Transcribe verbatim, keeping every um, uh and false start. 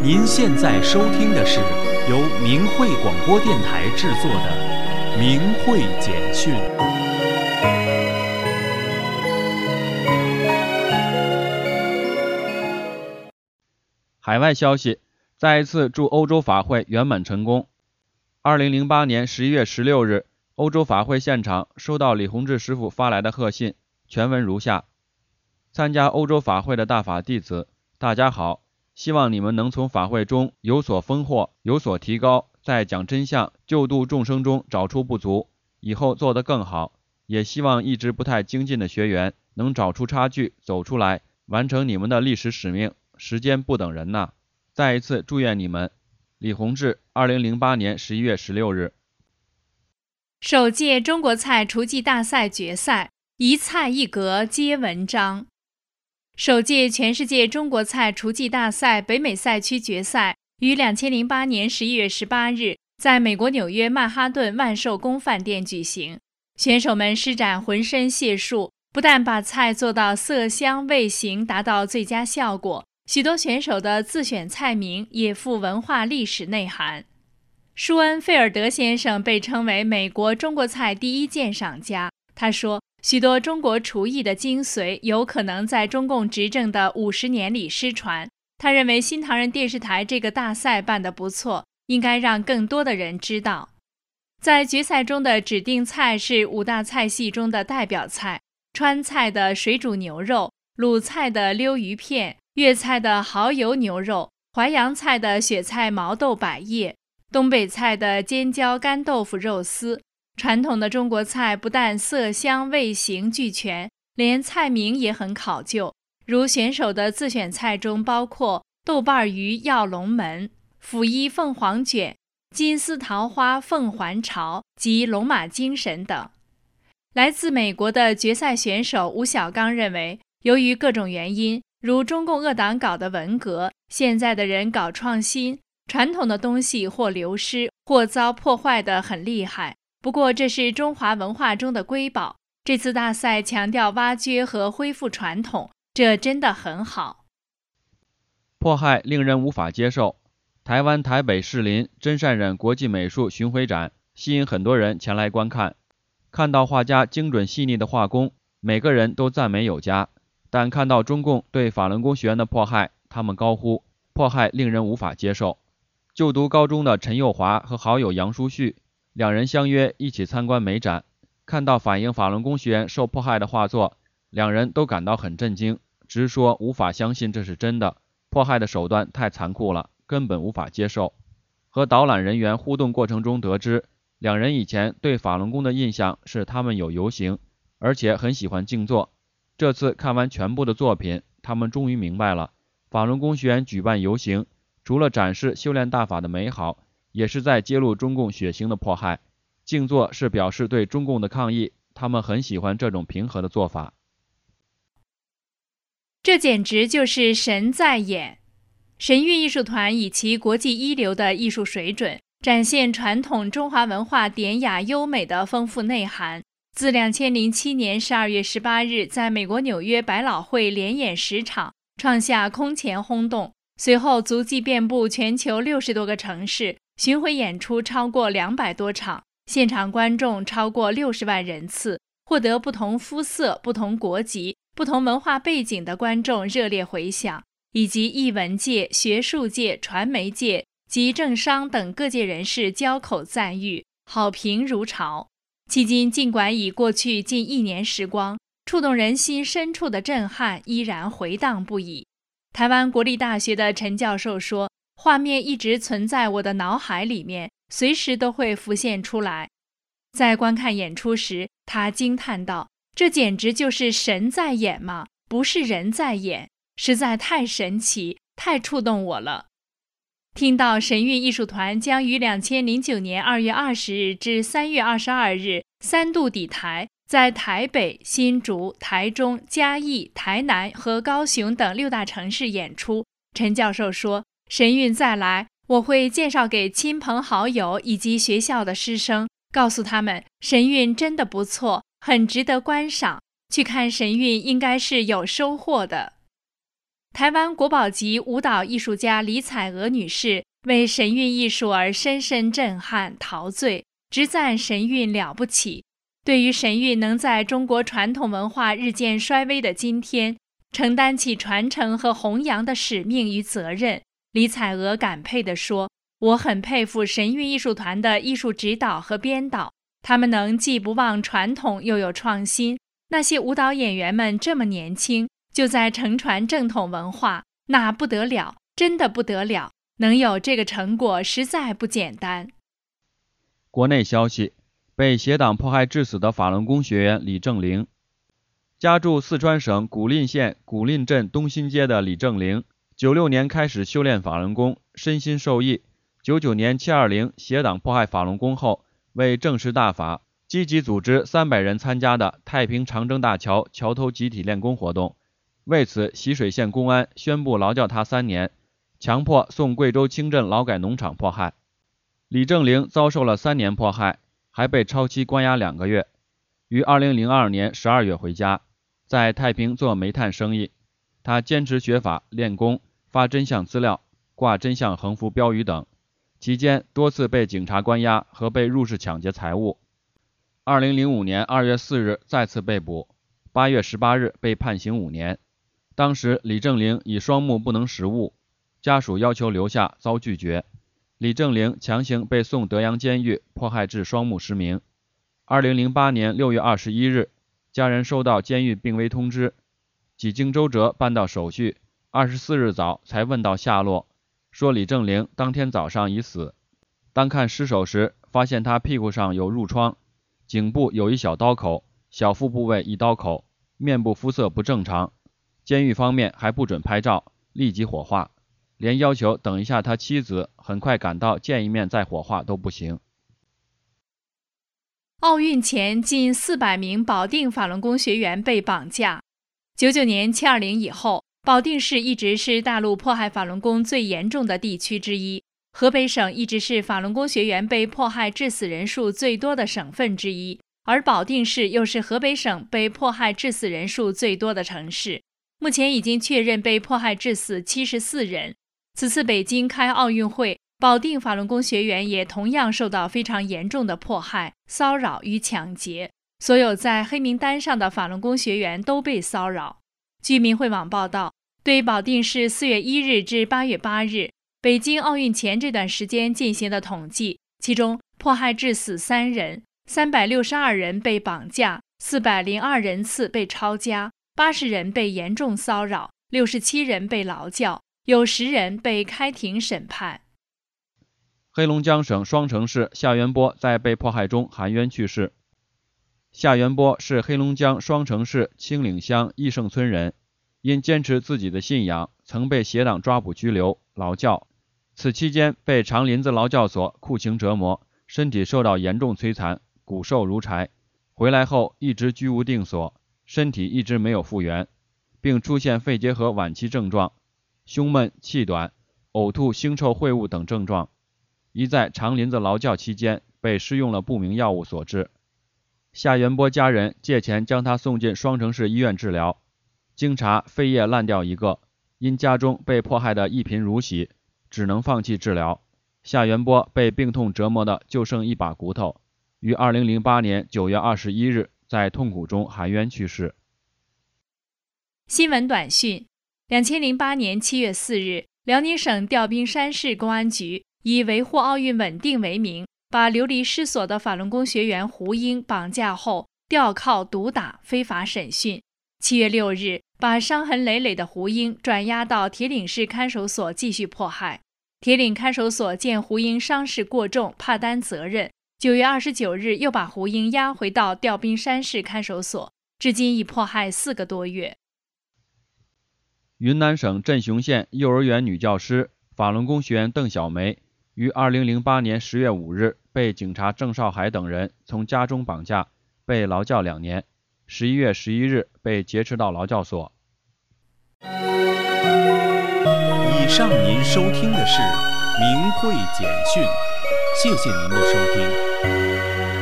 您现在收听的是由明慧广播电台制作的明慧简讯。 海外消息，再一次祝欧洲法会圆满成功。二零零八年十一月十六日，欧洲法会现场收到李洪志师傅发来的贺信，全文如下：参加欧洲法会的大法弟子，大家好，希望你们能从法会中有所丰获，有所提高，在讲真相、救度众生中找出不足，以后做得更好。也希望一直不太精进的学员能找出差距，走出来，完成你们的历史使命。时间不等人呐！再一次祝愿你们。李洪志，二零零八年十一月十六日。 首届中国菜厨技大赛决赛，一菜一格皆文章。首届全世界中国菜厨技大赛北美赛区决赛于两千零八年十一月十八日在美国纽约曼哈顿万寿宫饭店举行。选手们施展浑身解数，不但把菜做到色香味形达到最佳效果，许多选手的自选菜名也富文化历史内涵。舒恩·费尔德先生被称为美国中国菜第一鉴赏家。他说，许多中国厨艺的精髓有可能在中共执政的五十年里失传。他认为新唐人电视台这个大赛办得不错，应该让更多的人知道。在决赛中的指定菜是五大菜系中的代表菜：川菜的水煮牛肉，鲁菜的溜鱼片，粤菜的蚝油牛肉，淮扬菜的雪菜毛豆百叶，东北菜的尖椒干豆腐肉丝。传统的中国菜不但色香味形俱全，连菜名也很考究，如选手的自选菜中包括豆瓣鱼耀龙门、腐衣凤凰卷、金丝桃花凤还巢及龙马精神等。来自美国的决赛选手吴小刚认为，由于各种原因，如中共恶党搞的文革，现在的人搞创新，传统的东西或流失或遭破坏得很厉害。不过这是中华文化中的瑰宝，这次大赛强调挖掘和恢复传统，这真的很好。 迫害令人无法接受。台湾台北士林真善忍国际美术巡回展吸引很多人前来观看，看到画家精准细腻的画工，每个人都赞美有加。但看到中共对法轮功学员的迫害，他们高呼迫害令人无法接受。就读高中的陈佑华和好友杨书旭两人相约一起参观美展，看到反映法轮功学员受迫害的画作，两人都感到很震惊，直说无法相信这是真的，迫害的手段太残酷了，根本无法接受。和导览人员互动过程中得知，两人以前对法轮功的印象是他们有游行，而且很喜欢静坐。这次看完全部的作品，他们终于明白了，法轮功学员举办游行，除了展示修炼大法的美好，也是在揭露中共血腥的迫害。静坐是表示对中共的抗议，他们很喜欢这种平和的做法。 这简直就是神在演！神韵艺术团以其国际一流的艺术水准，展现传统中华文化典雅优美的丰富内涵。自两千零七年十二月十八日在美国纽约百老汇连演十场，创下空前轰动，随后足迹遍布全球六十多个城市，巡回演出超过两百多场，现场观众超过六十万人次，获得不同肤色、不同国籍、不同文化背景的观众热烈回响，以及艺文界、学术界、传媒界及政商等各界人士交口赞誉，好评如潮。迄今尽管已过去近一年时光，触动人心深处的震撼依然回荡不已。台湾国立大学的陈教授说，画面一直存在我的脑海里面，随时都会浮现出来。在观看演出时，他惊叹道，这简直就是神在演嘛，不是人在演，实在太神奇，太触动我了。听到神韵艺术团将于两千零九年二月二十日至三月二十二日三度抵台，在台北、新竹、台中、嘉义、台南和高雄等六大城市演出，陈教授说，神韵再来，我会介绍给亲朋好友以及学校的师生，告诉他们神韵真的不错，很值得观赏，去看神韵应该是有收获的。 台湾国宝级舞蹈艺术家李彩娥女士为神韵艺术而深深震撼陶醉，直赞神韵了不起。对于神韵能在中国传统文化日渐衰微的今天，承担起传承和弘扬的使命与责任，李彩娥感佩地说：“我很佩服神韵艺术团的艺术指导和编导，他们能既不忘传统又有创新。那些舞蹈演员们这么年轻，就在承传正统文化，那不得了，真的不得了，能有这个成果实在不简单。” 国内消息，被邪党迫害致死的法轮功学员李正凌。家住四川省古蔺县古蔺镇东新街的李正凌，九六年开始修炼法轮功，身心受益。九九年七二零邪党迫害法轮功后，为正视大法，积极组织三百人参加的太平长征大桥桥头集体练功活动。为此，习水县公安宣布劳教他三年，强迫送贵州清镇劳改农场迫害。李正凌遭受了三年迫害，还被超期关押两个月，于二零零二年十二月回家，在太平做煤炭生意。他坚持学法练功，发真相资料，挂真相横幅标语等，期间多次被警察关押和被入室抢劫财物。二零零五年二月四日再次被捕，八月十八日被判刑五年。当时李正凌以双目不能识物，家属要求留下遭拒绝，李正凌强行被送德阳监狱，迫害致双目失明。二零零八年六月二十一日，家人收到监狱病危通知，几经周折办到手续，二十四日早才问到下落，说李正凌当天早上已死。当看尸首时，发现他屁股上有褥疮，颈部有一小刀口，小腹部位一刀口，面部肤色不正常。监狱方面还不准拍照，立即火化，连要求等一下他妻子很快赶到见一面再火化都不行。 奥运前近四百名保定法轮功学员被绑架。九九年七二零以后，保定市一直是大陆迫害法轮功最严重的地区之一，河北省一直是法轮功学员被迫害致死人数最多的省份之一，而保定市又是河北省被迫害致死人数最多的城市。目前已经确认被迫害致死七十四人。此次北京开奥运会，保定法轮功学员也同样受到非常严重的迫害、骚扰与抢劫。所有在黑名单上的法轮功学员都被骚扰。据民汇网报道，对保定市四月一日至八月八日，北京奥运前这段时间进行的统计，其中迫害致死三人，三百六十二人被绑架，四百零二人次被抄家，八十人被严重骚扰，六十七人被劳教，有十人被开庭审判。 黑龙江省双城市夏元波在被迫害中含冤去世。夏元波是黑龙江双城市青岭乡义盛村人，因坚持自己的信仰，曾被邪党抓捕拘留、劳教。此期间被长林子劳教所酷刑折磨，身体受到严重摧残，骨瘦如柴。回来后一直居无定所，身体一直没有复原，并出现肺结核晚期症状，胸闷、气短、呕吐腥臭秽物等症状。一在长林子劳教期间被施用了不明药物所致。夏元波家人借钱将他送进双城市医院治疗，经查肺叶烂掉一个，因家中被迫害的一贫如洗，只能放弃治疗。夏元波被病痛折磨的就剩一把骨头，于二零零八年九月二十一日在痛苦中含冤去世。 新闻短讯：二零零八年七月四日，辽宁省调兵山市公安局以维护奥运稳定为名，把流离失所的法轮功学员胡英绑架后吊铐毒打，非法审讯。七月六日，把伤痕累累的胡英转押到铁岭市看守所继续迫害。铁岭看守所见胡英伤势过重，怕担责任，九月二十九日又把胡英押回到调兵山市看守所，至今已迫害四个多月。 云南省镇雄县幼儿园女教师、法轮功学员邓小梅于二零零八年十月五日被警察郑少海等人从家中绑架，被劳教两年。十一月十一日被劫持到劳教所。 以上您收听的是明慧简讯，谢谢您的收听。